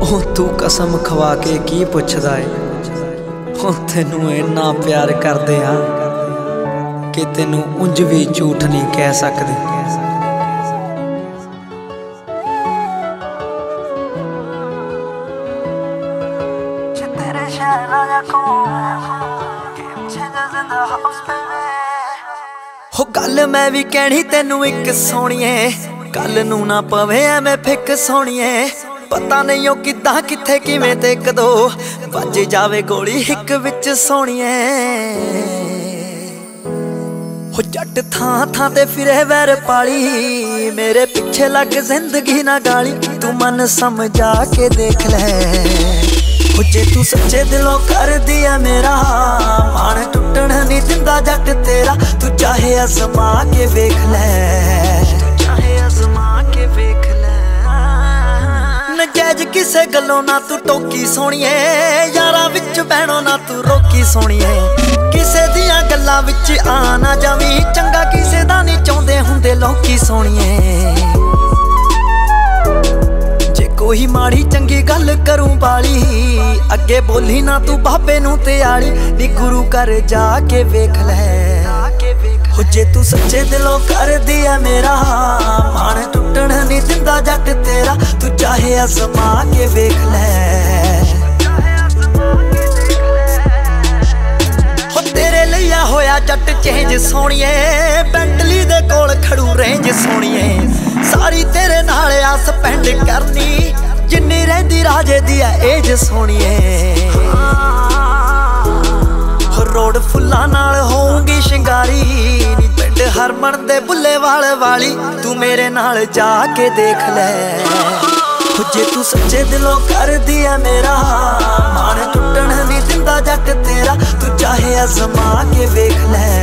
ਉਹ ਤੂੰ ਕਸਮ ਖਵਾ ਕੇ ਕੀ ਪੁੱਛਦਾ ਏ। ਉਹ ਤੈਨੂੰ ਇੰਨਾ ਪਿਆਰ ਕਰਦੇ ਆ ਕਿ ਤੈਨੂੰ ਉਂਝ ਵੀ ਝੂਠ ਨਹੀਂ ਕਹਿ ਸਕਦੇ। हो गल मैं भी कहनी तेनू एक सोहणीए, कल नू ना पवे एवें फिक सोहणीए। पता नहीं हो किदां किथे किवें ते कदों वज जावे गोली हिक विच सोहणीए। हो जट थां थां ते फिरे वैर पाली, मेरे पिछे लग जिंदगी ना गाली। तू मन समझा के देख ले, जे तू सच्चे दिलों कर दिया मेरा मान टुटण नहीं दिंदा जट तेरा। तू चाहे आजमा के वेख ले, चाहे आजमा के वेख ले। नजायज किसे गलों ना तू टोकी सोहणीए, यारां विच बहणों ना तू रोकी सोहणीए। किसे दियां गल्लां विच आ ना जावीं, चंगा किसे दा नहीं चाहुंदे हुंदे लोकी सोहणीए। कोई माड़ी चंगी गल करूं बाली, अगे बोली ना तू बाबे नू ते आली। नी गुरु कर जाके वेख ले, हो जे तू सच्चे दिलों कर दिया मेरा मान टुटण नहीं दिंदा जट तेरा। तू चाहे आजमा के वेख ले, हो तेरे लिया होया जट चेंज सोहणीए। बेंटली दे कोल खड़ू रेंज सोहणीए, सारी तेरे नाल आ स्पेंड करनी जिन्नी रहिंदी राजे दी एज सोहणीए। रोड फुल्लां नाल होऊंगी शिंगारी, नी पिंड हरमन दे बुल्लेवाल वाली। तू मेरे नाल जाके देख ले, जे तू सच्चे दिलों कर दिया मेरा मान टुटण नहीं दिंदा जट तेरा। तू चाहे आजमा के वेख ले।